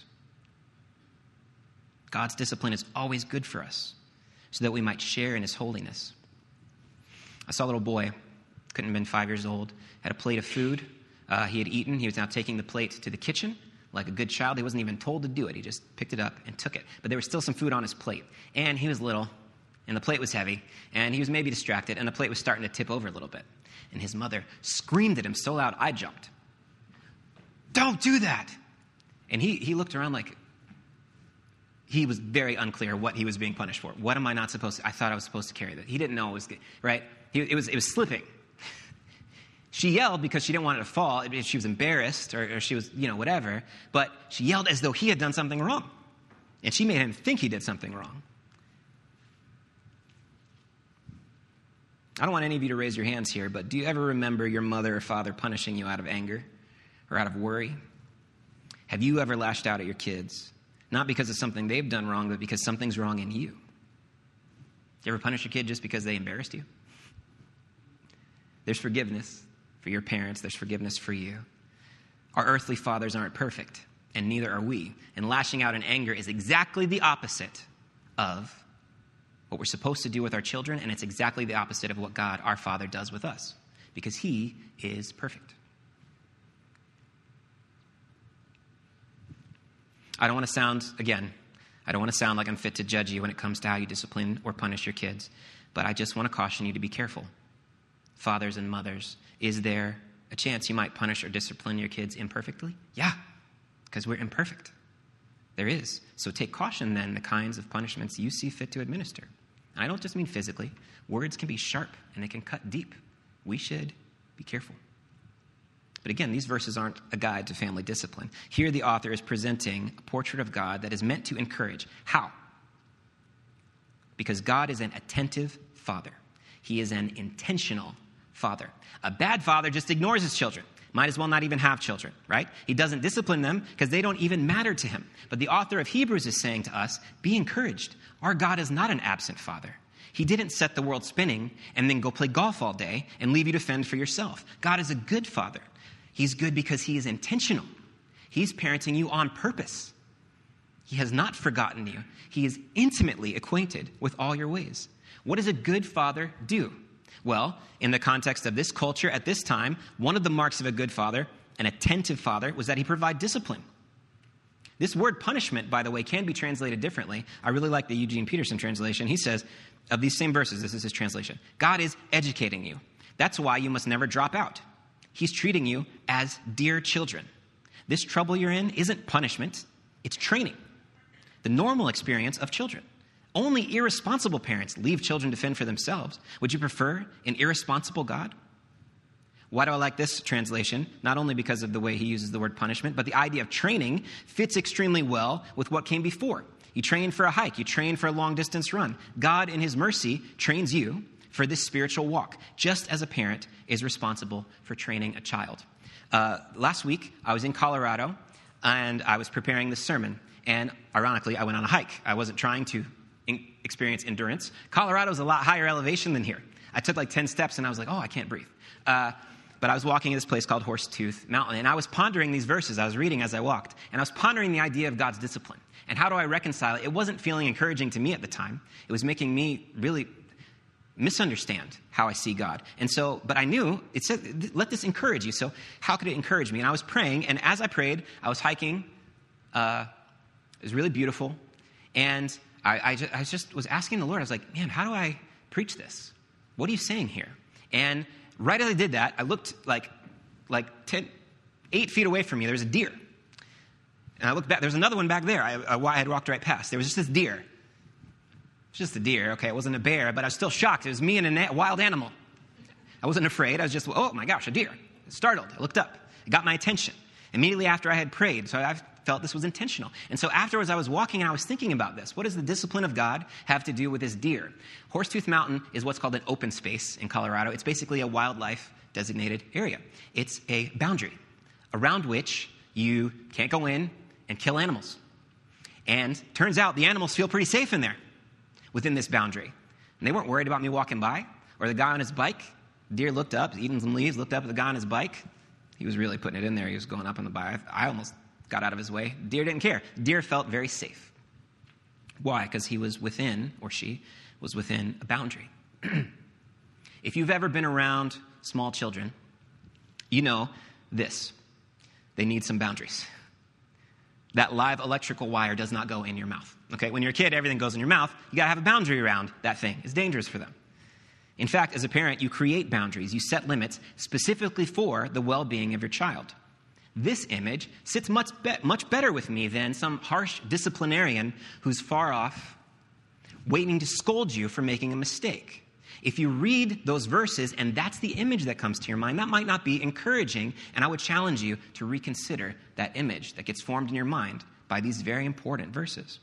God's discipline is always good for us so that we might share in his holiness. I saw a little boy, couldn't have been five years old, had a plate of food. Uh, he had eaten. He was now taking the plate to the kitchen like a good child. He wasn't even told to do it. He just picked it up and took it. But there was still some food on his plate. And he was little, and the plate was heavy, and he was maybe distracted, and the plate was starting to tip over a little bit. And his mother screamed at him so loud, I jumped. "Don't do that!" And he, he looked around like he was very unclear what he was being punished for. What am I not supposed to? I thought I was supposed to carry that. He didn't know it was, right? He, it was, it was slipping. She yelled because she didn't want it to fall. She was embarrassed or, or she was, you know, whatever. But she yelled as though he had done something wrong. And she made him think he did something wrong. I don't want any of you to raise your hands here, but do you ever remember your mother or father punishing you out of anger or out of worry? Have you ever lashed out at your kids? Not because of something they've done wrong, but because something's wrong in you. You ever punish your kid just because they embarrassed you? There's forgiveness for your parents. There's forgiveness for you. Our earthly fathers aren't perfect, and neither are we. And lashing out in anger is exactly the opposite of what we're supposed to do with our children, and it's exactly the opposite of what God, our Father, does with us, because he is perfect. I don't want to sound, again, I don't want to sound like I'm fit to judge you when it comes to how you discipline or punish your kids, but I just want to caution you to be careful. Fathers and mothers, is there a chance you might punish or discipline your kids imperfectly? Yeah, because we're imperfect. There is. So take caution then the kinds of punishments you see fit to administer. And I don't just mean physically. Words can be sharp and they can cut deep. We should be careful. But again, these verses aren't a guide to family discipline. Here the author is presenting a portrait of God that is meant to encourage. How? Because God is an attentive father. He is an intentional father. A bad father just ignores his children. Might as well not even have children, right? He doesn't discipline them because they don't even matter to him. But the author of Hebrews is saying to us, be encouraged. Our God is not an absent father. He didn't set the world spinning and then go play golf all day and leave you to fend for yourself. God is a good father. He's good because he is intentional. He's parenting you on purpose. He has not forgotten you. He is intimately acquainted with all your ways. What does a good father do? Well, in the context of this culture at this time, one of the marks of a good father, an attentive father, was that he provided discipline. This word punishment, by the way, can be translated differently. I really like the Eugene Peterson translation. He says, of these same verses, this is his translation, God is educating you. That's why you must never drop out. He's treating you as dear children. This trouble you're in isn't punishment, it's training. The normal experience of children. Only irresponsible parents leave children to fend for themselves. Would you prefer an irresponsible God? Why do I like this translation? Not only because of the way he uses the word punishment, but the idea of training fits extremely well with what came before. You train for a hike. You train for a long-distance run. God, in his mercy, trains you for this spiritual walk, just as a parent is responsible for training a child. Uh, last week, I was in Colorado, and I was preparing this sermon. And ironically, I went on a hike. I wasn't trying to in- experience endurance. Colorado's a lot higher elevation than here. I took like ten steps, and I was like, oh, I can't breathe. Uh, but I was walking in this place called Horsetooth Mountain, and I was pondering these verses. I was reading as I walked, and I was pondering the idea of God's discipline. And how do I reconcile it? It wasn't feeling encouraging to me at the time. It was making me really misunderstand how I see God. And so, but I knew, it said, let this encourage you. So how could it encourage me? And I was praying, and as I prayed, I was hiking. Uh, it was really beautiful. And I, I, just, I just was asking the Lord, I was like, man, how do I preach this? What are you saying here? And right as I did that, I looked like, like ten, eight feet away from me, there was a deer. And I looked back, there was another one back there. I, I had walked right past. There was just this deer. It's just a deer, okay? It wasn't a bear, but I was still shocked. It was me and a na- wild animal. I wasn't afraid. I was just, oh my gosh, a deer. Startled. I looked up. It got my attention. Immediately after I had prayed, so I felt this was intentional. And so afterwards I was walking and I was thinking about this. What does the discipline of God have to do with this deer? Horsetooth Mountain is what's called an open space in Colorado. It's basically a wildlife designated area. It's a boundary around which you can't go in and kill animals. And turns out the animals feel pretty safe in there within this boundary. And they weren't worried about me walking by or the guy on his bike. Deer looked up, eating some leaves, looked up at the guy on his bike. He was really putting it in there. He was going up on the bike. I almost got out of his way. Deer didn't care. Deer felt very safe. Why? Because he was within, or she was within a boundary. If you've ever been around small children, you know this. They need some boundaries. That live electrical wire does not go in your mouth. Okay, when you're a kid, everything goes in your mouth. You got to have a boundary around that thing. It's dangerous for them. In fact, as a parent, you create boundaries. You set limits specifically for the well-being of your child. This image sits much, be- much better with me than some harsh disciplinarian who's far off waiting to scold you for making a mistake. If you read those verses and that's the image that comes to your mind, that might not be encouraging, and I would challenge you to reconsider that image that gets formed in your mind by these very important verses.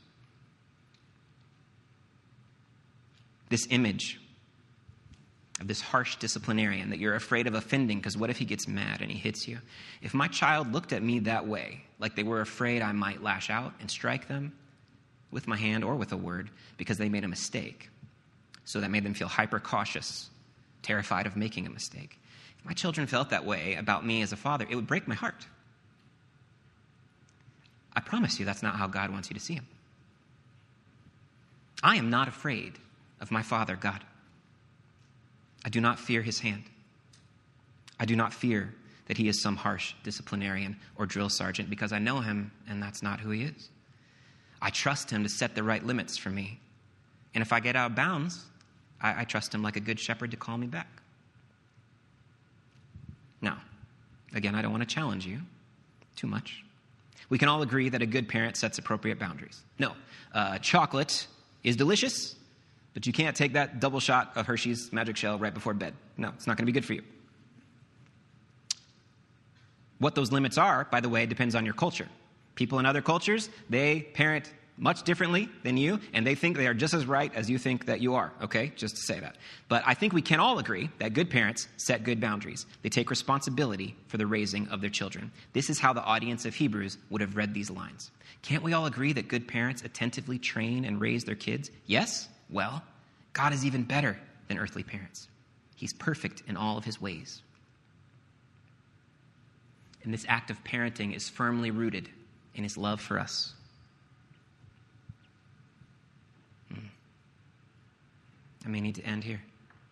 This image of this harsh disciplinarian that you're afraid of offending because what if he gets mad and he hits you? If my child looked at me that way, like they were afraid I might lash out and strike them with my hand or with a word because they made a mistake, so that made them feel hyper cautious, terrified of making a mistake. If my children felt that way about me as a father, it would break my heart. I promise you that's not how God wants you to see him. I am not afraid of my Father, God. I do not fear his hand. I do not fear that he is some harsh disciplinarian or drill sergeant because I know him and that's not who he is. I trust him to set the right limits for me. And if I get out of bounds, I, I trust him like a good shepherd to call me back. Now, again, I don't want to challenge you too much. We can all agree that a good parent sets appropriate boundaries. No, uh, chocolate is delicious, but you can't take that double shot of Hershey's Magic Shell right before bed. No, it's not going to be good for you. What those limits are, by the way, depends on your culture. People in other cultures, they parent much differently than you, and they think they are just as right as you think that you are, okay? Just to say that. But I think we can all agree that good parents set good boundaries. They take responsibility for the raising of their children. This is how the audience of Hebrews would have read these lines. Can't we all agree that good parents attentively train and raise their kids? Yes? Well, God is even better than earthly parents. He's perfect in all of his ways. And this act of parenting is firmly rooted in his love for us. Hmm. I may need to end here.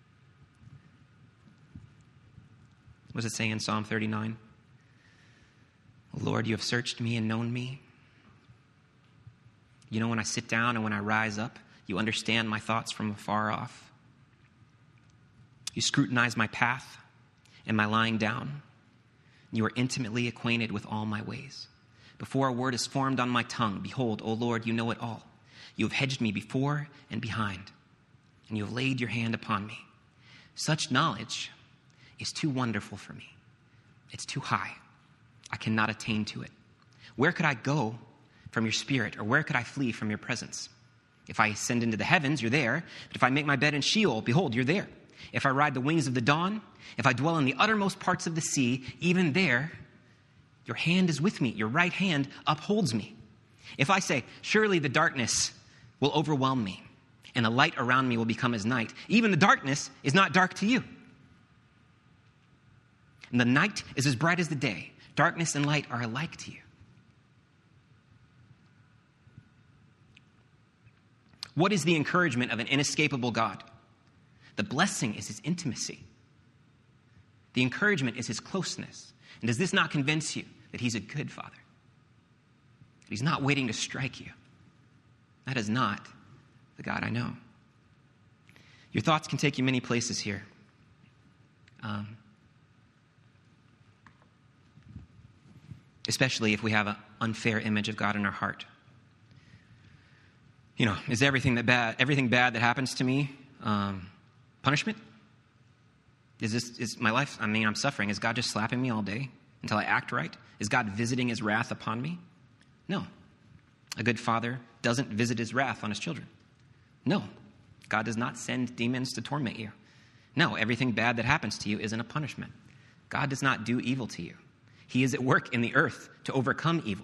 What does it say in Psalm thirty-nine? Lord, you have searched me and known me. You know when I sit down and when I rise up, you understand my thoughts from afar off. You scrutinize my path and my lying down. You are intimately acquainted with all my ways. Before a word is formed on my tongue, behold, O Lord, you know it all. You have hedged me before and behind, and you have laid your hand upon me. Such knowledge is too wonderful for me. It's too high. I cannot attain to it. Where could I go from your spirit, or where could I flee from your presence? If I ascend into the heavens, you're there. But if I make my bed in Sheol, behold, you're there. If I ride the wings of the dawn, if I dwell in the uttermost parts of the sea, even there, your hand is with me. Your right hand upholds me. If I say, surely the darkness will overwhelm me, and the light around me will become as night, even the darkness is not dark to you. And the night is as bright as the day. Darkness and light are alike to you. What is the encouragement of an inescapable God? The blessing is his intimacy. The encouragement is his closeness. And does this not convince you that he's a good father? That he's not waiting to strike you? That is not the God I know. Your thoughts can take you many places here. Um, especially if we have an unfair image of God in our heart. You know, is everything that bad, everything bad that happens to me um, punishment? Is this is my life? I mean, I'm suffering. Is God just slapping me all day until I act right? Is God visiting his wrath upon me? No. A good father doesn't visit his wrath on his children. No. God does not send demons to torment you. No, everything bad that happens to you isn't a punishment. God does not do evil to you. He is at work in the earth to overcome evil.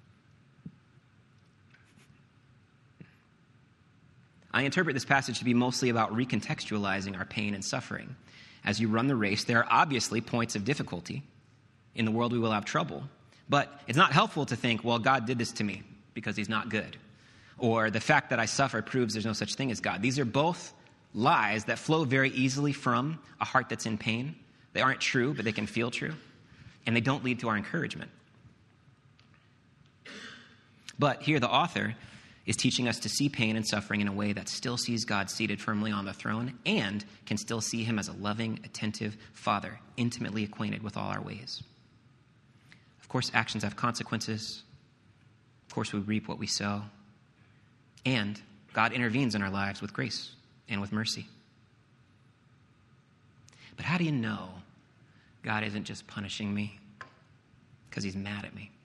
I interpret this passage to be mostly about recontextualizing our pain and suffering. As you run the race, there are obviously points of difficulty. In the world, we will have trouble. But it's not helpful to think, well, God did this to me because he's not good. Or the fact that I suffer proves there's no such thing as God. These are both lies that flow very easily from a heart that's in pain. They aren't true, but they can feel true. And they don't lead to our encouragement. But here the author is teaching us to see pain and suffering in a way that still sees God seated firmly on the throne and can still see him as a loving, attentive father, intimately acquainted with all our ways. Of course, actions have consequences. Of course, we reap what we sow. And God intervenes in our lives with grace and with mercy. But how do you know God isn't just punishing me because he's mad at me?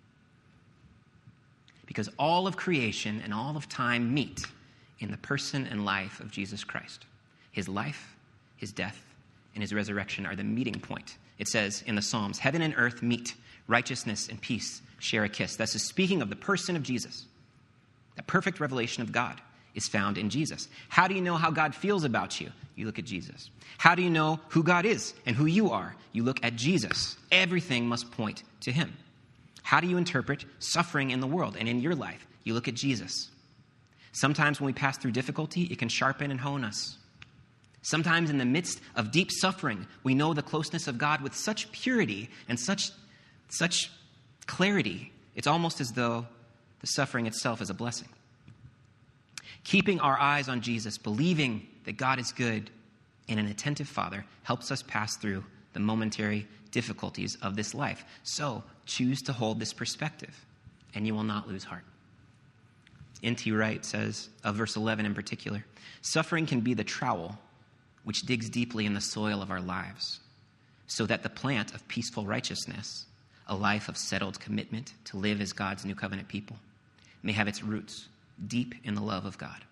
Because all of creation and all of time meet in the person and life of Jesus Christ. His life, his death, and his resurrection are the meeting point. It says in the Psalms, heaven and earth meet, righteousness and peace share a kiss. That's just speaking of the person of Jesus. The perfect revelation of God is found in Jesus. How do you know how God feels about you? You look at Jesus. How do you know who God is and who you are? You look at Jesus. Everything must point to him. How do you interpret suffering in the world and in your life? You look at Jesus. Sometimes when we pass through difficulty, it can sharpen and hone us. Sometimes in the midst of deep suffering, we know the closeness of God with such purity and such, such clarity. It's almost as though the suffering itself is a blessing. Keeping our eyes on Jesus, believing that God is good and an attentive Father, helps us pass through the momentary difficulties of this life. So choose to hold this perspective, and you will not lose heart. N T Wright says, of verse eleven in particular, suffering can be the trowel which digs deeply in the soil of our lives, so that the plant of peaceful righteousness a life of settled commitment to live as God's new covenant people, may have its roots deep in the love of God.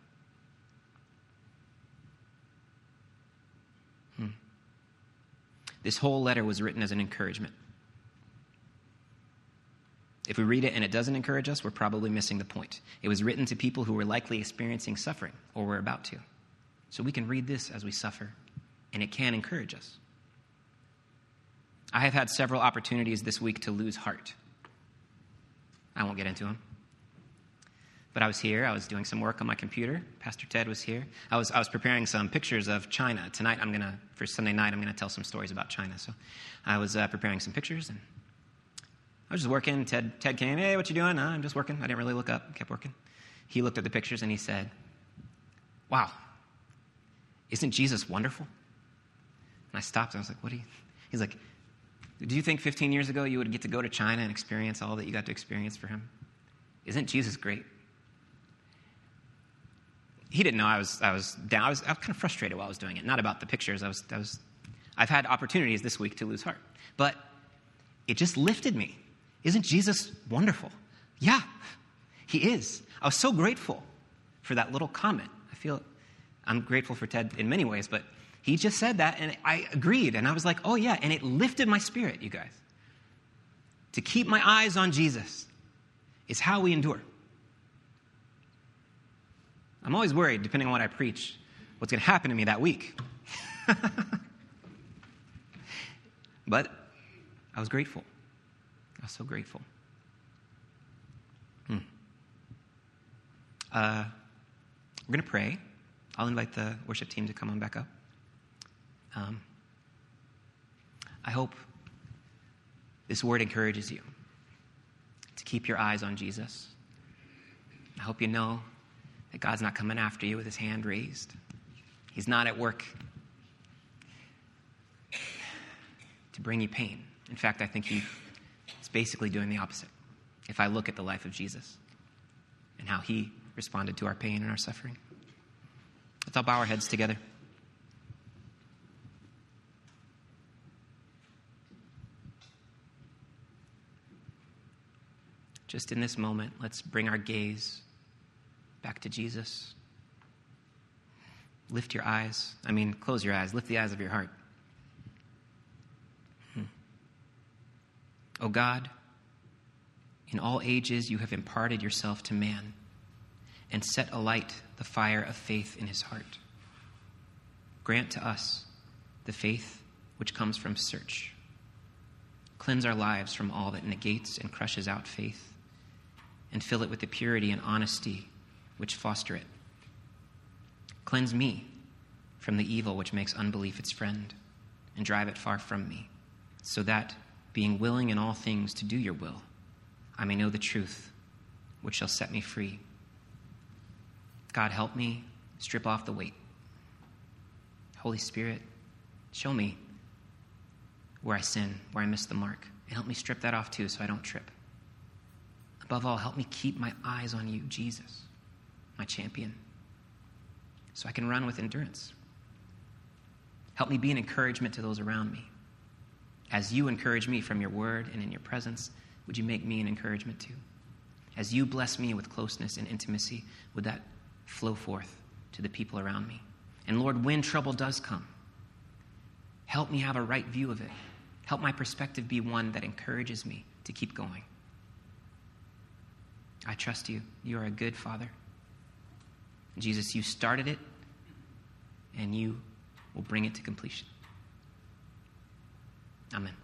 Hmm. This whole letter was written as an encouragement. If we read it and it doesn't encourage us, we're probably missing the point. It was written to people who were likely experiencing suffering or were about to. So we can read this as we suffer, and it can encourage us. I have had several opportunities this week to lose heart. I won't get into them. But I was here. I was doing some work on my computer. Pastor Ted was here. I was I was preparing some pictures of China. Tonight, I'm going to, for Sunday night, I'm going to tell some stories about China. So I was uh, preparing some pictures, and I was just working. Ted Ted came, hey, what you doing? Uh, I'm just working. I didn't really look up. Kept working. He looked at the pictures, and he said, wow, isn't Jesus wonderful? And I stopped. I was like, what do you... He's like, do you think fifteen years ago you would get to go to China and experience all that you got to experience for him? Isn't Jesus great? He didn't know I was I was down. I was, I was kind of frustrated while I was doing it. Not about the pictures. I was I was I've had opportunities this week to lose heart. But it just lifted me. Isn't Jesus wonderful? Yeah, he is. I was so grateful for that little comment. I feel I'm grateful for Ted in many ways, but he just said that, and I agreed. And I was like, oh, yeah. And it lifted my spirit, you guys. To keep my eyes on Jesus is how we endure. I'm always worried, depending on what I preach, what's going to happen to me that week. But I was grateful. I was so grateful. Hmm. Uh, we're going to pray. I'll invite the worship team to come on back up. Um, I hope this word encourages you to keep your eyes on Jesus. I hope you know that God's not coming after you with his hand raised. He's not at work to bring you pain. In fact, I think he is basically doing the opposite. If I look at the life of Jesus and how he responded to our pain and our suffering. Let's all bow our heads together. Just in this moment, let's bring our gaze back to Jesus. Lift your eyes. I mean, close your eyes. Lift the eyes of your heart. Hmm. Oh God, in all ages you have imparted yourself to man and set alight the fire of faith in his heart. Grant to us the faith which comes from search. Cleanse our lives from all that negates and crushes out faith, and fill it with the purity and honesty which foster it. Cleanse me from the evil which makes unbelief its friend, and drive it far from me, so that, being willing in all things to do your will, I may know the truth which shall set me free. God, help me strip off the weight. Holy Spirit, show me where I sin, where I miss the mark, and help me strip that off too so I don't trip. Above all, help me keep my eyes on you, Jesus, my champion, so I can run with endurance. Help me be an encouragement to those around me. As you encourage me from your word and in your presence, would you make me an encouragement too? As you bless me with closeness and intimacy, would that flow forth to the people around me? And Lord, when trouble does come, help me have a right view of it. Help my perspective be one that encourages me to keep going. I trust you. You are a good Father. Jesus, you started it, and you will bring it to completion. Amen.